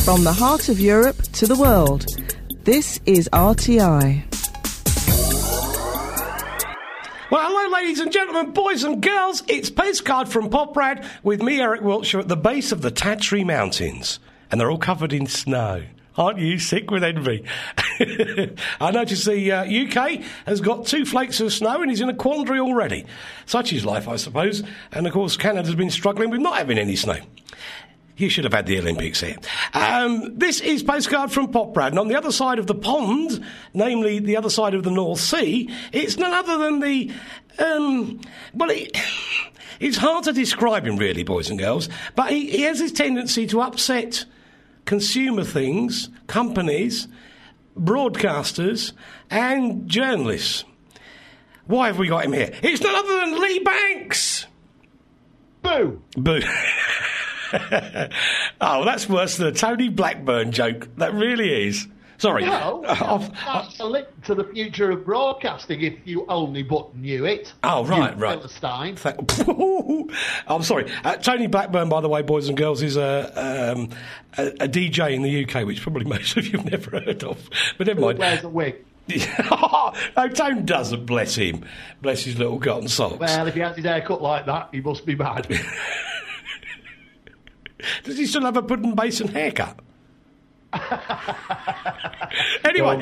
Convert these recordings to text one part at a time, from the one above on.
From the heart of Europe to the world, this is RTI. Well, hello, ladies and gentlemen, boys and girls. It's Postcard from Poprad with me, Eric Wiltshire, at the base of the Tatry Mountains. And they're all covered in snow. Aren't you sick with envy? I notice the UK has got 2 flakes of snow and he's in a quandary already. Such is life, I suppose. And, of course, Canada's been struggling with not having any snow. You should have had the Olympics here. This is Postcard from Poprad, and on the other side of the pond, namely the other side of the North Sea, it's none other than the... it's hard to describe him, really, boys and girls, but he has this tendency to upset consumer things, companies, broadcasters, and journalists. Why have we got him here? It's none other than Lee Banks! Boo! Boo. Oh, that's worse than a Tony Blackburn joke. That really is. Sorry. No, that's a link to the future of broadcasting if you only but knew it. Oh, right. Philistine. I'm sorry. Tony Blackburn, by the way, boys and girls, is a DJ in the UK, which probably most of you have never heard of. But never mind. Wears a wig. No, Tone doesn't, bless him. Bless his little cotton socks. Well, if he has his hair cut like that, he must be mad. Does he still have a pudding basin haircut? Anyway,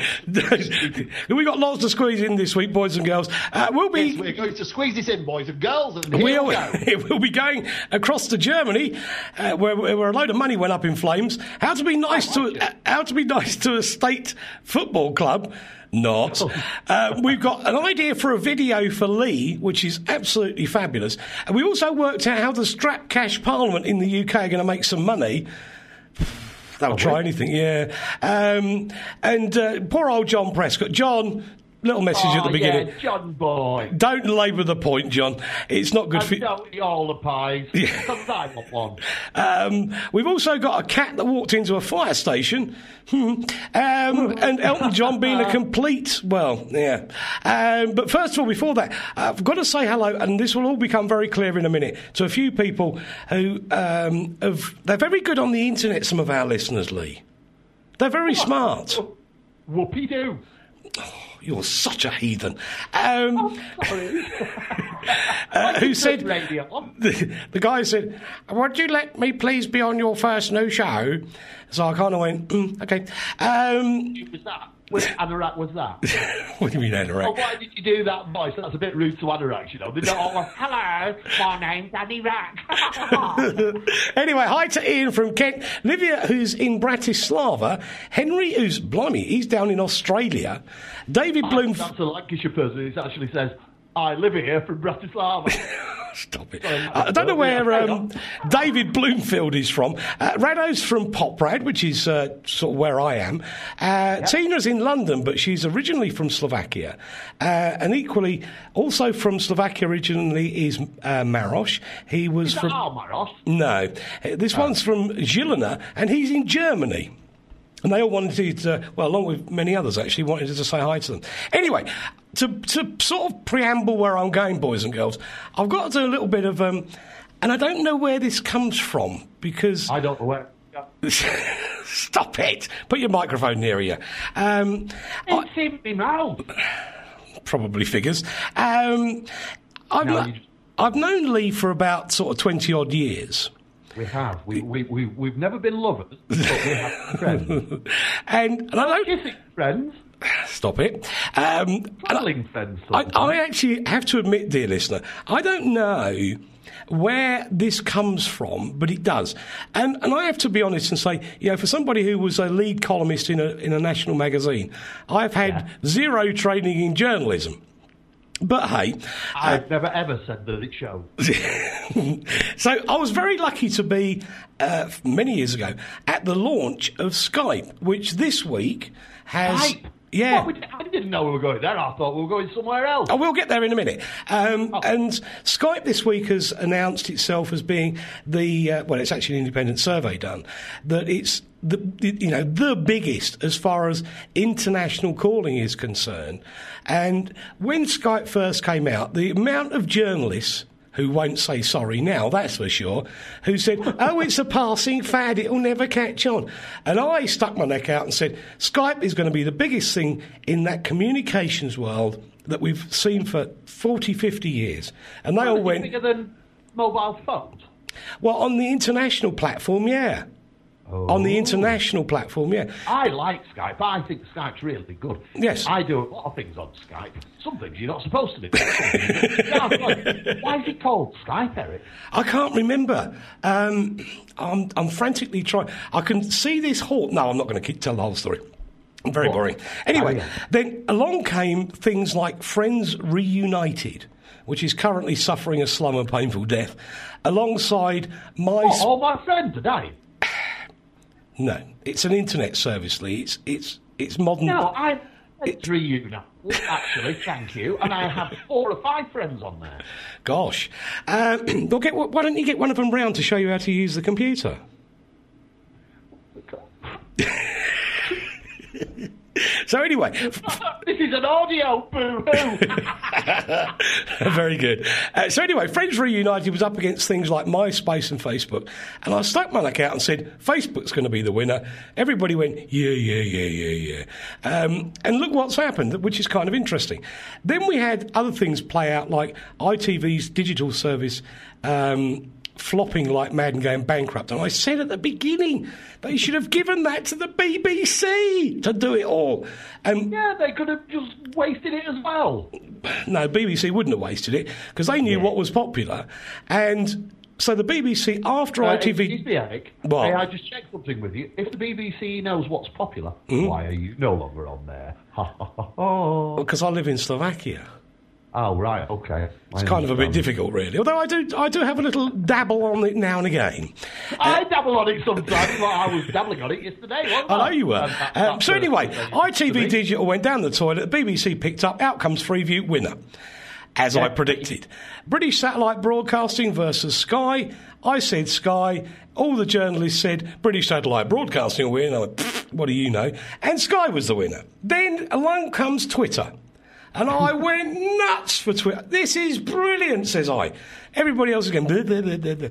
we got lots to squeeze in this week, boys and girls. We're going to squeeze this in, boys and girls. And we'll be going across to Germany, where a load of money went up in flames. How to be nice to a state football club. Not. We've got an idea for a video for Lee, which is absolutely fabulous. And we also worked out how the Strap Cash Parliament in the UK are going to make some money. They'll try anything, yeah. And poor old John Prescott. John, little message at the beginning. Yeah, John boy. Don't labour the point, John. It's not good for you. Don't eat all the pies. Because I want one. We've also got a cat that walked into a fire station. And Elton John being a complete... Well, yeah. But first of all, before that, I've got to say hello, and this will all become very clear in a minute, to a few people who they're very good on the internet, some of our listeners, Lee. They're very smart. Whoopie-doo. You're such a heathen. Sorry. Who said... The guy said, would you let me please be on your first new show? So I kind of went, okay. Who was that? Which Anorak was that? What do you mean, Anorak? Oh, why did you do that voice? That's a bit rude to Anorak, you know. They don't all hello, my name's Anorak. Anyway, hi to Ian from Kent. Livia, who's in Bratislava. Henry, who's, blimey, he's down in Australia. David Bloom... That's a Lancashire person. It actually says, I live here from Bratislava. Stop it. I don't know where David Bloomfield is from. Rado's from Poprad, which is sort of where I am. Tina's in London, but she's originally from Slovakia. And equally, also from Slovakia originally is Maros. He was from... Maros? No. This one's from Žilina, and he's in Germany. And they all wanted to, well, along with many others actually, wanted to say hi to them. Anyway, to sort of preamble where I'm going, boys and girls, I've got to do a little bit of, and I don't know where this comes from, because... I don't know where... Stop it! Put your microphone nearer you. It's in my mouth. Probably figures. I've known Lee for about sort of 20-odd years. We have. We've never been lovers, but we have friends. and I don't... Kissing friends. Stop it. Cuddling friends. I actually have to admit, dear listener, I don't know where this comes from, but it does. And I have to be honest and say, you know, for somebody who was a lead columnist in a national magazine, I've had zero training in journalism. But hey... I've never ever said that it shows. So I was very lucky to be, many years ago, at the launch of Skype, which this week has... Skype? Yeah. Well, I didn't know we were going there. I thought we were going somewhere else. Oh, we'll get there in a minute. And Skype this week has announced itself as being well, it's actually an independent survey done, that it's the biggest as far as international calling is concerned. And when Skype first came out, the amount of journalists who won't say sorry now, that's for sure, who said, oh, it's a passing fad, it'll never catch on. And I stuck my neck out and said, Skype is going to be the biggest thing in that communications world that we've seen for 40, 50 years. And they all went... bigger than mobile phones? Well, on the international platform, yeah. Oh. On the international platform, yeah. I like Skype. I think Skype's really good. Yes. I do a lot of things on Skype. Some things you're not supposed to do. Why is it called Skype, Eric? I can't remember. I'm frantically trying. I can see this hall. No, I'm not going to tell the whole story. I'm very boring. Anyway, then along came things like Friends Reunited, which is currently suffering a slow and painful death, alongside all my friends today. No, it's an internet service, Lee. It's modern. No, it's Reunited. Actually, thank you. And I have 4 or 5 friends on there. Gosh. Why don't you get one of them round to show you how to use the computer? So anyway... This is an audio boo-hoo. Very good. So anyway, Friends Reunited was up against things like MySpace and Facebook. And I stuck my neck out and said, Facebook's going to be the winner. Everybody went, yeah. And look what's happened, which is kind of interesting. Then we had other things play out, like ITV's digital service... flopping like mad and going bankrupt. And I said at the beginning they should have given that to the BBC to do it all. Yeah, they could have just wasted it as well. No, BBC wouldn't have wasted it because they knew what was popular. And so the BBC, after ITV... Excuse me, Eric. What? May I just check something with you? If the BBC knows what's popular, why are you no longer on there? Because I live in Slovakia. Oh, right, okay. It's kind of a bit difficult, really. Although I do have a little dabble on it now and again. I dabble on it sometimes. I was dabbling on it yesterday, wasn't I? I know you were. So anyway, ITV Digital went down the toilet. The BBC picked up Outcomes Freeview winner, as I predicted. British Satellite Broadcasting versus Sky. I said Sky. All the journalists said British Satellite Broadcasting will win. I went, what do you know? And Sky was the winner. Then along comes Twitter. And I went nuts for Twitter. This is brilliant, says I. Everybody else is going, blah, blah, blah, blah.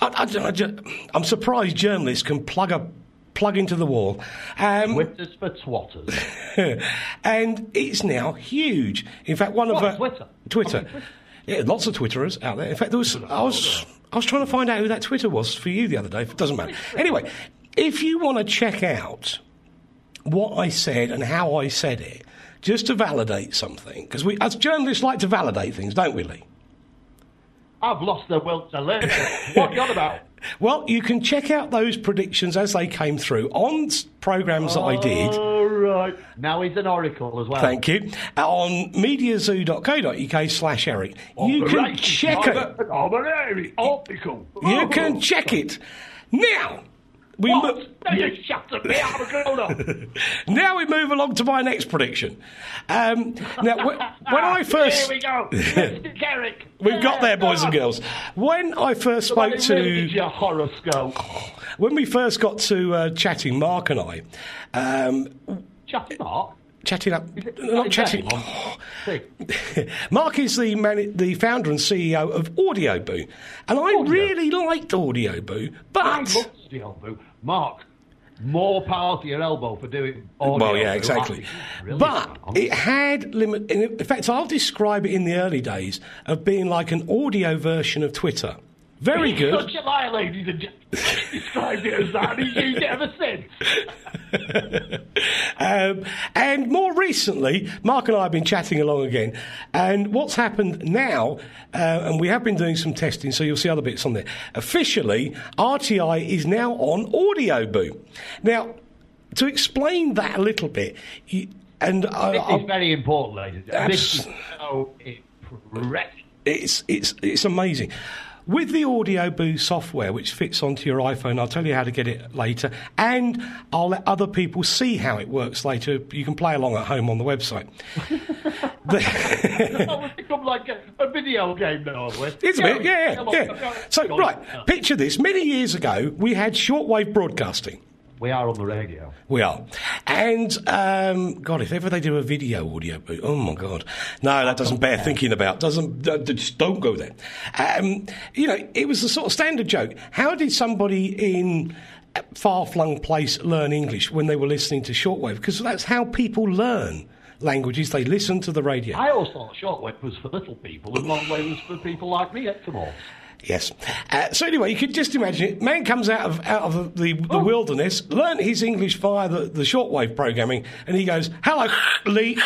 I'm surprised journalists can plug into the wall. Twitter's for twatters. And it's now huge. In fact, Twitter. Yeah, lots of Twitterers out there. In fact, I was trying to find out who that Twitter was for you the other day. It doesn't matter. Anyway, if you want to check out what I said and how I said it, just to validate something, because we, as journalists, like to validate things, don't we, Lee? I've lost the will to live. What are you on about? Well, you can check out those predictions as they came through on programmes that I did. All right. Now he's an oracle as well. Thank you. On mediazoo.co.uk/Eric. You can check it. I'm an Eric oracle. You can check it. Now... You shut up, me, I'm a grown-up. Now we move along to my next prediction. Now, when I first... Here we go. Mr. Carrick. We've got there, boys and girls. When I first spoke to... your horoscope. When we first got to chatting, Mark and I... Chatting Mark? Chatting up... Not chatting... Mark is the founder and CEO of Audioboo. And I really liked Audioboo, but... I love Audioboo. Mark, more power to your elbow for doing audio. Well, yeah, exactly. But it had limit. In fact, I'll describe it in the early days of being like an audio version of Twitter. Very good. Such a liar, ladies and gentlemen. Described it as that, and he's used it ever since. And more recently, Mark and I have been chatting along again. And what's happened now, and we have been doing some testing, so you'll see other bits on there. Officially, RTI is now on Audioboo. Now, to explain that a little bit, this is very important, ladies. This is so impressive. It's amazing. With the Audioboo software, which fits onto your iPhone, I'll tell you how to get it later, and I'll let other people see how it works later. You can play along at home on the website. It's become like a video game now, It's a bit, yeah. So, right, picture this. Many years ago, we had shortwave broadcasting. We are on the radio. We are. And, God, if ever they do a video audio boot, oh, my God. No, that doesn't bear thinking about. Just don't go there. It was the sort of standard joke. How did somebody in a far-flung place learn English when they were listening to shortwave? Because that's how people learn languages. They listen to the radio. I always thought shortwave was for little people and longwave was for people like me, ectomorphs. Yes. So anyway, you could just imagine it. Man comes out of the wilderness, learnt his English via the shortwave programming, and he goes, "Hello, Lee."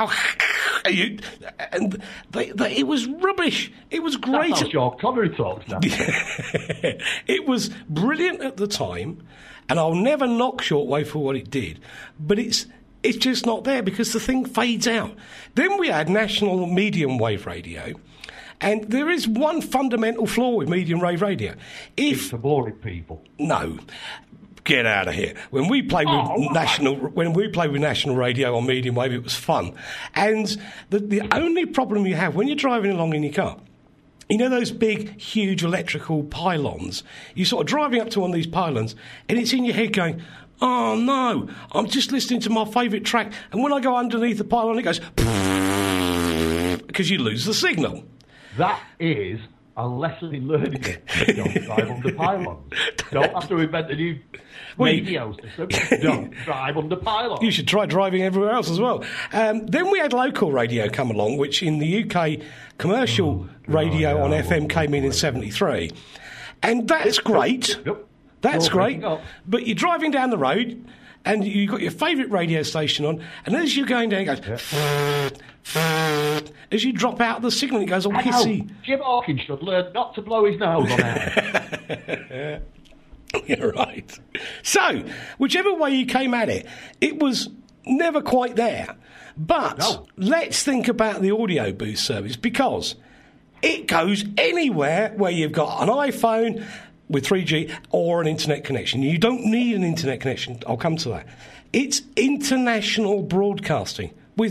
And it was rubbish. It was great. That's how Sean Connery talks now. It was brilliant at the time, and I'll never knock shortwave for what it did, but it's just not there because the thing fades out. Then we had national medium wave radio. And there is one fundamental flaw with medium wave radio. It's for boring people. No, get out of here. When we played with national radio on medium wave, it was fun. And the only problem you have when you're driving along in your car, you know those big, huge electrical pylons? You're sort of driving up to one of these pylons, and it's in your head going, "Oh no, I'm just listening to my favourite track." And when I go underneath the pylon, it goes because you lose the signal. That is a lesson in learning it. Don't drive under pylons. Don't have to invent a new radio system. Don't drive under pylons. You should try driving everywhere else as well. Then we had local radio come along, which in the UK, commercial radio on FM came in 73. And that's great. Yep. That's great. But you're driving down the road and you've got your favourite radio station on, and as you're going down, it goes... As you drop out of the signal, it goes all hissy. Jim Hawkins should learn not to blow his nose on air. You're right. So, whichever way you came at it, it was never quite there. But let's think about the audio boost service, because it goes anywhere where you've got an iPhone with 3G or an internet connection. You don't need an internet connection. I'll come to that. It's international broadcasting with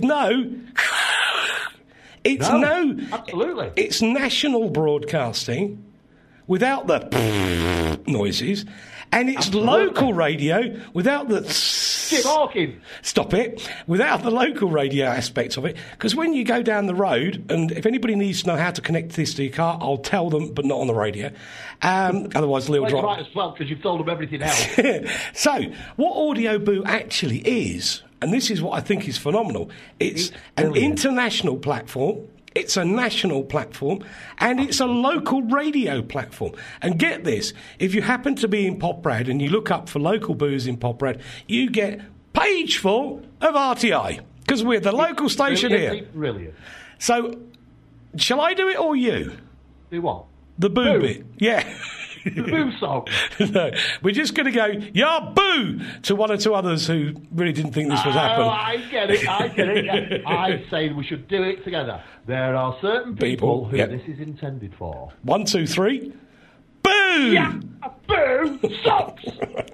absolutely. It's national broadcasting without the noises, and it's local radio without the Jim Hawkins. Stop it. Without the local radio aspect of it, because when you go down the road, and if anybody needs to know how to connect this to your car, I'll tell them, but not on the radio. Otherwise, they'll drive. You might as well, because you've told them everything else. So, what Audio Boo actually is, and this is what I think is phenomenal, it's an international platform, it's a national platform, and it's a local radio platform. And get this, if you happen to be in Poprad and you look up for local boos in Poprad, you get page full of RTI, because we're the local station here. Brilliant. So, shall I do it or you? Do what? The boo bit. Yeah. The boo song. No, we're just going to go, "Yeah, boo," to one or two others who really didn't think this was happening. Oh, I get it. Yeah. I say we should do it together. There are certain people who this is intended for. 1, 2, 3. Boo! Yeah, boo sucks.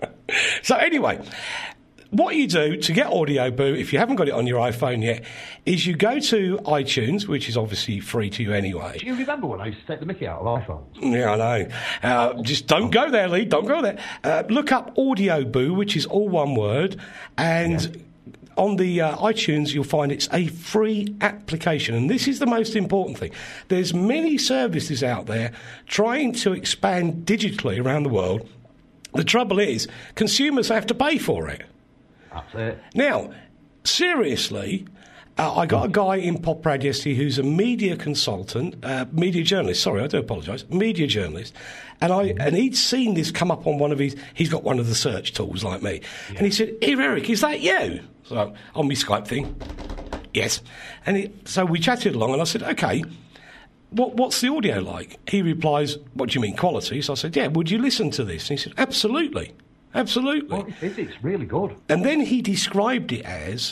So anyway, what you do to get Audio Boo, if you haven't got it on your iPhone yet, is you go to iTunes, which is obviously free to you anyway. Do you remember when I used to take the mickey out of iPhones? Yeah, I know. Just don't go there, Lee. Don't go there. Look up Audio Boo, which is all one word, and on the iTunes you'll find it's a free application. And this is the most important thing. There's many services out there trying to expand digitally around the world. The trouble is, consumers have to pay for it. That's it. Now, seriously, I got a guy in Poprad yesterday who's a media consultant, media journalist. Sorry, I do apologise. Media journalist, and he'd seen this come up on one of his. He's got one of the search tools like me, and he said, "Here, Eric, is that you?" So on my Skype thing, yes. And so we chatted along, and I said, "Okay, what's the audio like?" He replies, "What do you mean quality?" So I said, "Yeah, would you listen to this?" And he said, "Absolutely." Absolutely. Well, it's really good. And then he described it as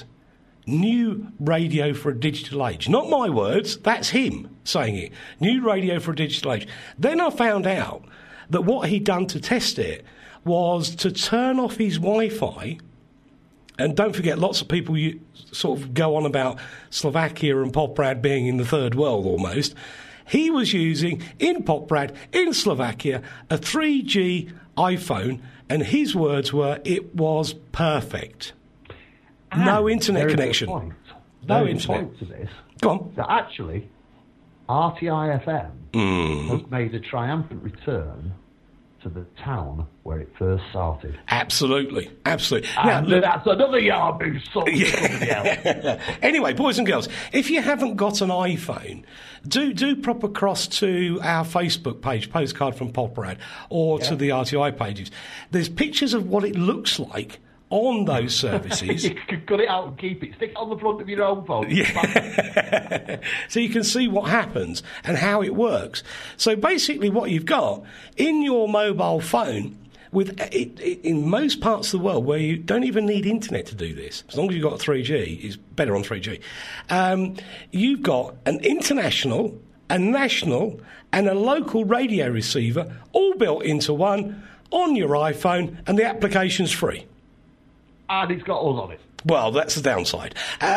new radio for a digital age. Not my words, that's him saying it. New radio for a digital age. Then I found out that what he'd done to test it was to turn off his Wi-Fi. And don't forget, lots of people sort of go on about Slovakia and Poprad being in the third world almost. He was using, in Poprad, in Slovakia, a 3G iPhone, and his words were it was perfect. And No internet there is a connection. point. No There is a internet. point to this. Go on. That actually, RTI FM has made a triumphant return to the town where it first started. Absolutely. Absolutely. And look- that's another yardoo song. Anyway, boys and girls, if you haven't got an iPhone, do pop across to our Facebook page, Postcard from Poprad, or to the RTI pages. There's pictures of what it looks like on those services. You could cut it out and keep it. Stick it on the front of your own phone. So you can see what happens and how it works. So basically what you've got in your mobile phone, with in most parts of the world where you don't even need internet to do this, as long as you've got 3G, it's better on 3G, you've got an international, a national and a local radio receiver all built into one on your iPhone, and the application's free. And it's got us on it. Well, that's the downside.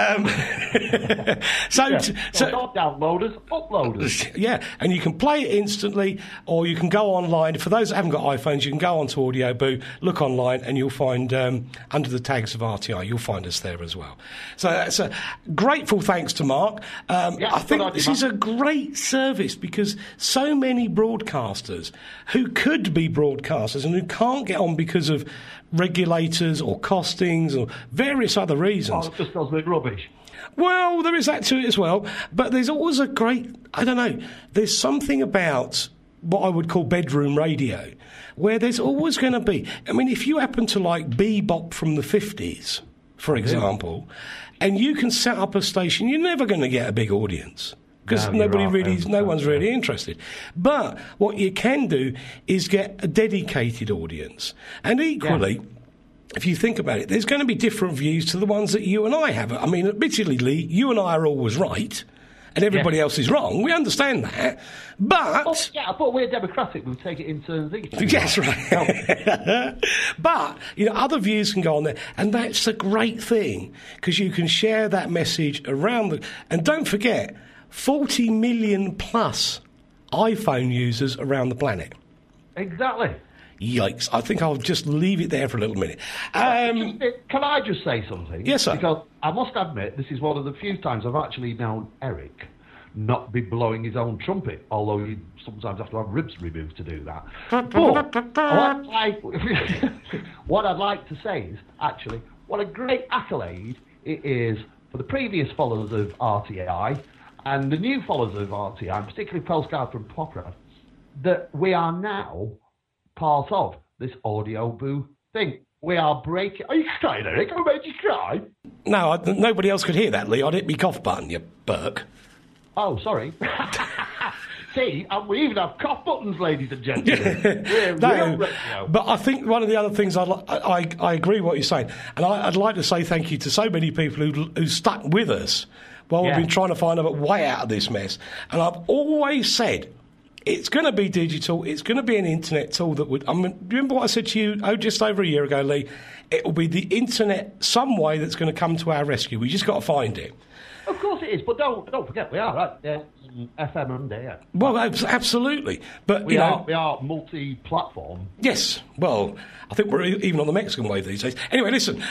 So not downloaders, uploaders. Yeah, and you can play it instantly, or you can go online. For those that haven't got iPhones, you can go onto Audio Boo, look online, and you'll find, under the tags of RTI, you'll find us there as well. So that's a grateful thanks to Mark. I think this is a great service because so many broadcasters who could be broadcasters and who can't get on because of regulators or costings or various other reasons. Oh, it just does look rubbish. Well, there is that to it as well, but there's always a great, I don't know, there's something about what I would call bedroom radio, where there's always going to be, I mean, if you happen to like bebop from the 50s, for example, and you can set up a station, you're never going to get a big audience. Because no one's really interested. But what you can do is get a dedicated audience. And equally, if you think about it, there's going to be different views to the ones that you and I have. I mean, admittedly, Lee, you and I are always right, and everybody else is wrong. We understand that. But... but we're democratic. We'll take it in turns each. Yes, right. But, other views can go on there, and that's a great thing, because you can share that message around And don't forget... 40 million plus iPhone users around the planet. Exactly. Yikes. I think I'll just leave it there for a little minute. Can I just say something? Yes, sir. Because I must admit, this is one of the few times I've actually known Eric not be blowing his own trumpet, although you sometimes have to have ribs removed to do that. But what I'd like to say is, actually, what a great accolade it is for the previous followers of RTI and the new followers of RTI, and particularly Postcard from Poprad, that we are now part of this Audio Boo thing. We are breaking... Are you crying, Eric? I made you cry. No, nobody else could hear that, Lee. I'd hit me cough button, you Burke. Oh, sorry. See, we even have cough buttons, ladies and gentlemen. But I think one of the other things I agree with what you're saying, and I'd like to say thank you to so many people who stuck with us while we've been trying to find a way out of this mess. And I've always said, it's going to be digital, it's going to be an internet tool that would... remember what I said to you just over a year ago, Lee? It will be the internet some way that's going to come to our rescue. We just got to find it. Of course it is, but don't forget, we are right FM and there. Well, absolutely. But we are multi-platform. Yes. Well, I think we're even on the Mexican wave these days. Anyway, listen.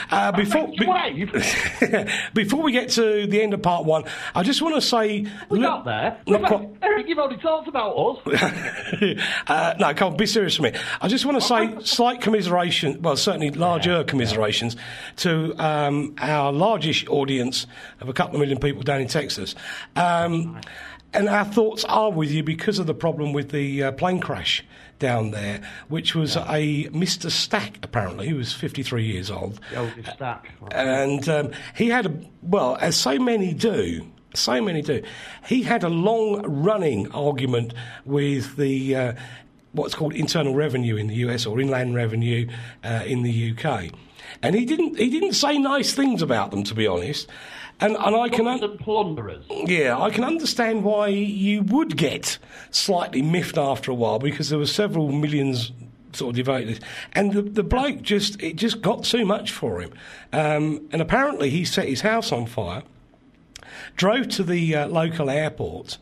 Before we get to the end of part one, I just want to say we got there. Eric, you've only talked about us. No, come on, be serious with me. I just want to say slight commiseration. Well, certainly larger commiserations to our largest audience of a couple of million people down in Texas. And our thoughts are with you because of the problem with the plane crash down there, which was a Mr. Stack, apparently, who was 53 years old. The oldest Stack. And he had, as so many do, he had a long-running argument with the what's called internal revenue in the US, or inland revenue in the UK. And he didn't say nice things about them, to be honest. And I can plunderers. Yeah, I can understand why you would get slightly miffed after a while, because there were several millions sort of devoted to this. And the bloke it just got too much for him. And apparently he set his house on fire, drove to the local airport,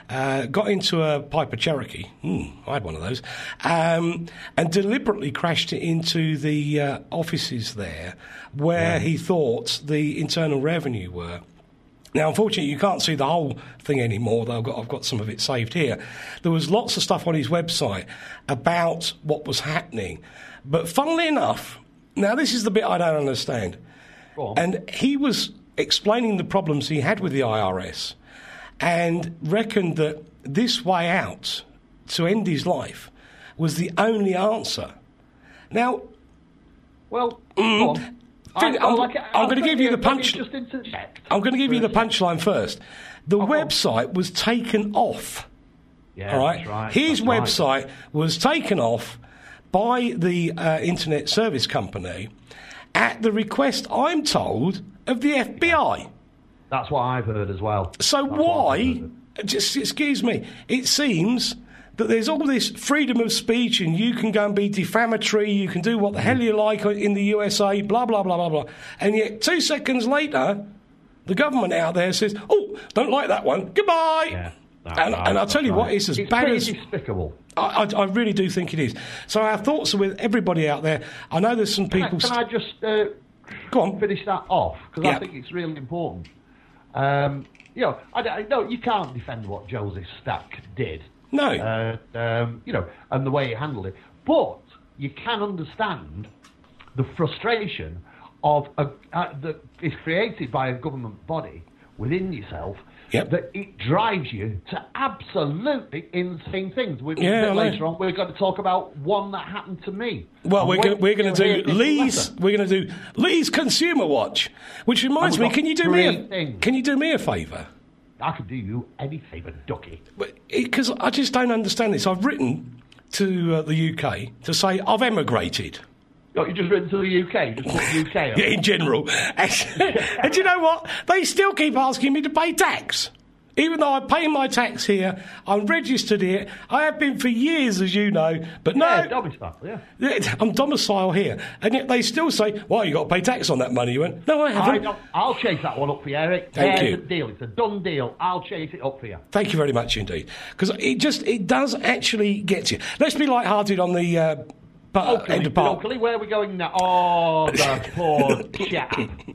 got into a Piper Cherokee. I had one of those. And deliberately crashed it into the offices there where he thought the Internal Revenue were. Now, unfortunately, you can't see the whole thing anymore, though I've got some of it saved here. There was lots of stuff on his website about what was happening. But funnily enough, now this is the bit I don't understand. And he was explaining the problems he had with the IRS and reckoned that this way out to end his life was the only answer. Now, well, I'm going to give you the punch. Just interject. I'm going to give you the punchline first. The website was taken off. Yeah, all right. That's right. His website was taken off by the internet service company at the request, I'm told, of the FBI. That's what I've heard as well. So why? Just excuse me. It seems that there's all this freedom of speech and you can go and be defamatory, you can do what the hell you like in the USA, blah, blah, blah, blah, blah. And yet 2 seconds later, the government out there says, oh, don't like that one, goodbye. Yeah. And I'll tell you what, it's as bad as... It's despicable. I really do think it is. So our thoughts are with everybody out there. I know there's some people... Can I just go on. Finish that off? Because I think it's really important. You can't defend what Joseph Stack did. No. And the way he handled it. But you can understand the frustration of that is created by a government body within yourself. Yep. That it drives you to absolutely insane things. Later on, we're going to talk about one that happened to me. Well, we're going to do Lee's Consumer Watch, which reminds me. Can you do me a favour? I could do you any favour, ducky. Because I just don't understand this. I've written to the UK to say I've emigrated. Oh, you just written to the UK? Just put UK on. Yeah, in general. And you know what? They still keep asking me to pay tax. Even though I pay my tax here, I'm registered here. I have been for years, as you know. But no, domicile, I'm domicile here. And yet they still say, well, you've got to pay tax on that money. You went, no, I haven't. I'll chase that one up for you, Eric. Thank you. It's a deal. It's a done deal. I'll chase it up for you. Thank you very much indeed. Because it does actually get you. Let's be light-hearted on the... end of part. Locally, where are we going now? Oh, the poor chap.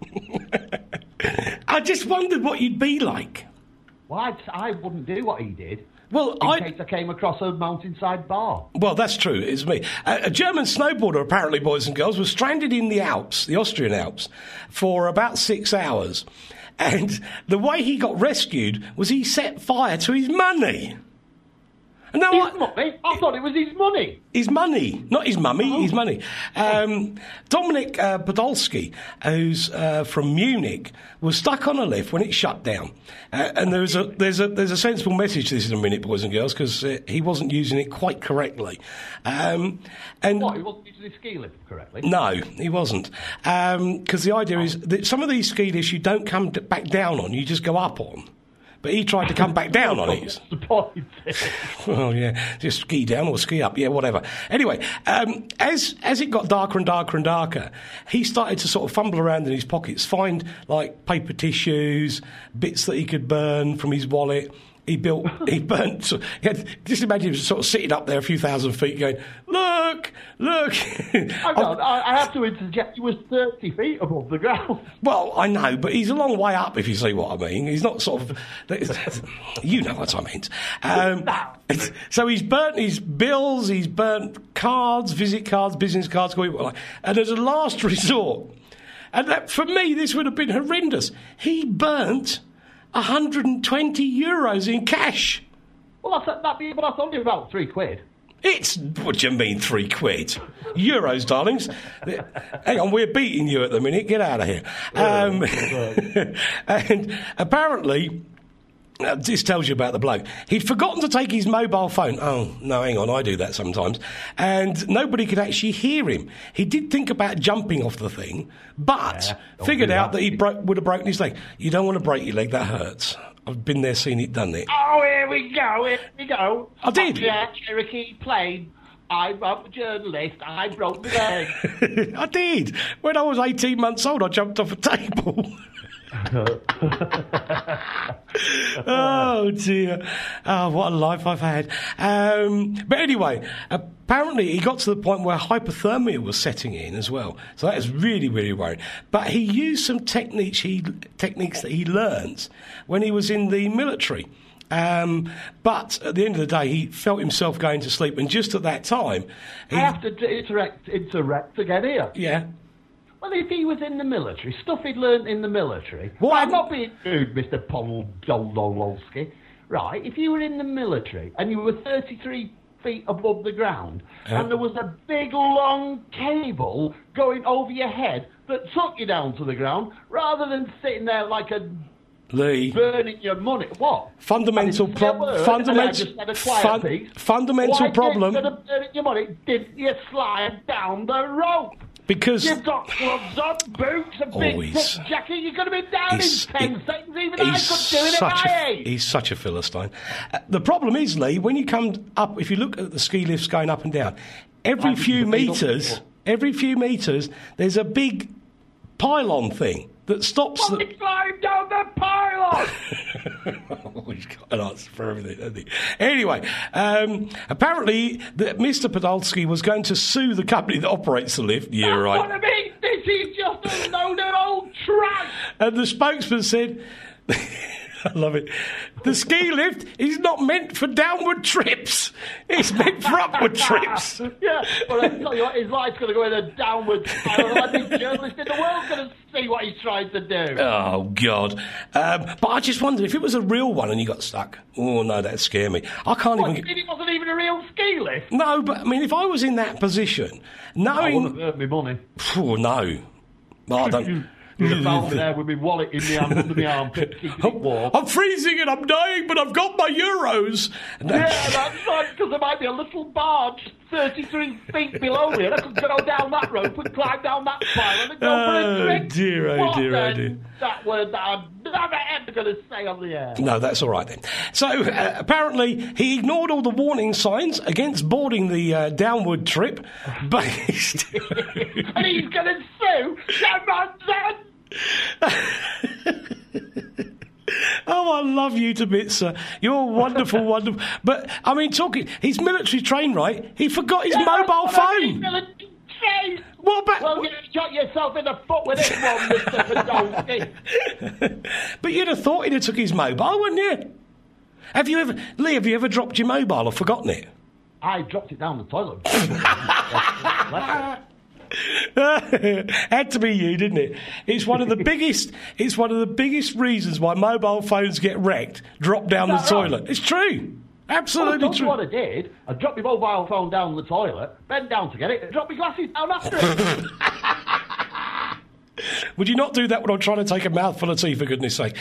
I just wondered what you'd be like. Well, I wouldn't do what he did. Well, in case I came across a mountainside bar. Well, that's true. It's me. A German snowboarder, apparently, boys and girls, was stranded in the Alps, the Austrian Alps, for about 6 hours. And the way he got rescued was he set fire to his money. No, money? I thought it was his money. His money, not his mummy, his money. Dominik Podolski, who's from Munich, was stuck on a lift when it shut down. And there's a sensible message to this in a minute, boys and girls, because he wasn't using it quite correctly. He wasn't using his ski lift correctly? No, he wasn't. Because the idea is that some of these ski lifts you don't come back down on, you just go up on. But he tried to come back down on it. Well, yeah, just ski down or ski up, yeah, whatever. Anyway, as it got darker and darker and darker, he started to sort of fumble around in his pockets, find, like, paper tissues, bits that he could burn from his wallet. He burnt. Just imagine him sort of sitting up there a few thousand feet going, look. I have to interject. He was 30 feet above the ground. Well, I know, but he's a long way up, if you see what I mean. He's not sort of... You know what I meant. So he's burnt his bills, he's burnt cards, visit cards, business cards, and as a last resort, and for me, this would have been horrendous, he burnt 120 euros in cash. Well, that's only about £3. It's, what do you mean, £3? Euros, darlings. Hang on, we're beating you at the minute. Get out of here. And apparently, this tells you about the bloke. He'd forgotten to take his mobile phone. Oh, no, hang on, I do that sometimes. And nobody could actually hear him. He did think about jumping off the thing, but figured out that he would have broken his leg. You don't want to break your leg, that hurts. I've been there, seen it, done it. Oh, here we go. I did. Yeah, Cherokee plane. I'm a journalist. I broke the leg. I did. When I was 18 months old, I jumped off a table. Oh, dear. Oh, what a life I've had. But anyway, apparently he got to the point where hypothermia was setting in as well. So that is really, really worrying. But he used some techniques that he learned when he was in the military. But at the end of the day, he felt himself going to sleep. And just at that time... I have to interrupt again here. Yeah. Well, if he was in the military, stuff he'd learnt in the military... What? I'm not being rude, Mr. Podolski. Right, if you were in the military and you were 33 feet above the ground and there was a big, long cable going over your head that took you down to the ground, rather than sitting there like a... Lee, burning your money. What? Fundamental problem. Burning your money, didn't you slide down the rope? Because you've got gloves on, boots, a big thick jacket. You're going to be down in 10 seconds. Even I could do it at my age. He's such a Philistine. The problem is, Lee, when you come up, if you look at the ski lifts going up and down, every few metres, there's a big pylon thing that stops the... climb down the pylon! Oh, he's got an answer for everything, hasn't he? Anyway, apparently Mr. Podolski was going to sue the company that operates the lift. Yeah, right. What I mean, this is just a load of old trash! And the spokesman said... I love it. The ski lift is not meant for downward trips. It's meant for upward trips. Yeah, well, I tell you what, his life's going to go in a downward spiral. Every journalist in the world's going to see what he's trying to do. Oh, God. But I just wondered, if it was a real one and you got stuck, oh, no, that'd scare me. I can't even... It wasn't even a real ski lift? No, but, I mean, if I was in that position, knowing... I wouldn't have earned me money. Oh, no. Well, I don't... You'd have found me there with my wallet in my hand, under my armpit, keeping it warm. I'm freezing and I'm dying, but I've got my euros. Yeah, that's right, because there might be a little barge 33 feet below me, and I could go down that rope and climb down that pile and go for a drink. Dear, oh dear. That word that I'm never ever going to say on the air. No, that's all right then. So, apparently, he ignored all the warning signs against boarding the downward trip, but he's and he's going to sue Shamanzan! Oh, I love you to bits, sir. You're wonderful, wonderful. But, I mean, he's military trained, right? He forgot his mobile phone. What about... Well, you shot yourself in the foot with this one, Mr. Podolski. But you'd have thought he'd have took his mobile, wouldn't you? Have you ever dropped your mobile or forgotten it? I dropped it down the toilet. Had to be you, didn't it? It's one of the biggest. It's one of the biggest reasons why mobile phones get wrecked. Drop down the toilet. Right? It's true. Absolutely true. What I did, I dropped my mobile phone down the toilet, bent down to get it, and dropped my glasses down after it. Would you not do that when I'm trying to take a mouthful of tea, for goodness sake?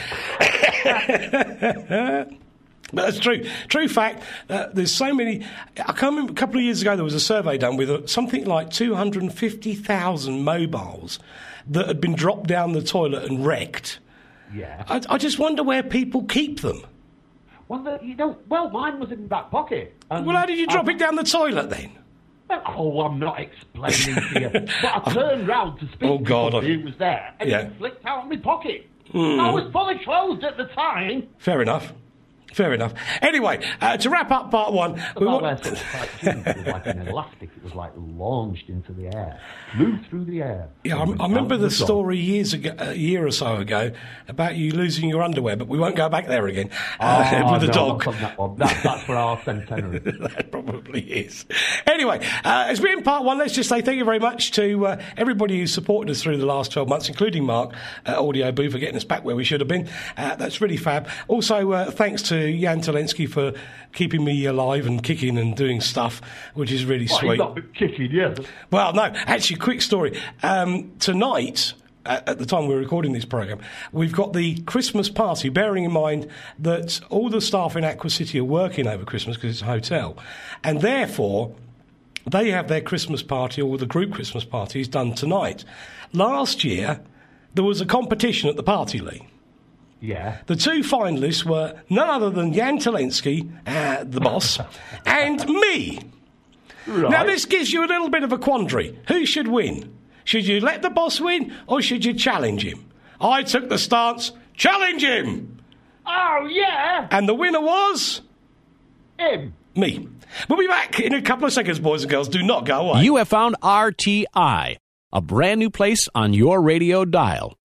But that's true. True fact, there's so many... I can't remember, a couple of years ago there was a survey done with something like 250,000 mobiles that had been dropped down the toilet and wrecked. Yeah. I just wonder where people keep them. Well, mine was in the back pocket. Well, how did you drop it down the toilet then? Oh, I'm not explaining to you. But I turned round to speak to somebody who was there, and it flicked out of my pocket. I was fully clothed at the time. Fair enough. Anyway, to wrap up part one... It was like an elastic. It was like launched into the air. Moved through the air. Yeah, I remember the story a year or so ago about you losing your underwear, but we won't go back there again with the dog. That's for our centenary. That probably is. Anyway, it's been part one. Let's just say thank you very much to everybody who's supported us through the last 12 months, including Mark at Audio Boo for getting us back where we should have been. That's really fab. Also, thanks to Jan Talensky for keeping me alive and kicking and doing stuff, which is really sweet. He's not been kicking, yeah. Well, no, actually, quick story. Tonight, at the time we're recording this programme, we've got the Christmas party, bearing in mind that all the staff in Aqua City are working over Christmas because it's a hotel, and therefore they have their Christmas party, or the group Christmas party, is done tonight. Last year, there was a competition at the party, Lee. Yeah. The two finalists were none other than Jan Talensky, the boss, and me. Right. Now, this gives you a little bit of a quandary. Who should win? Should you let the boss win, or should you challenge him? I took the stance, challenge him! Oh, yeah! And the winner was... Him. me. We'll be back in a couple of seconds, boys and girls. Do not go away. You have found RTI, a brand new place on your radio dial.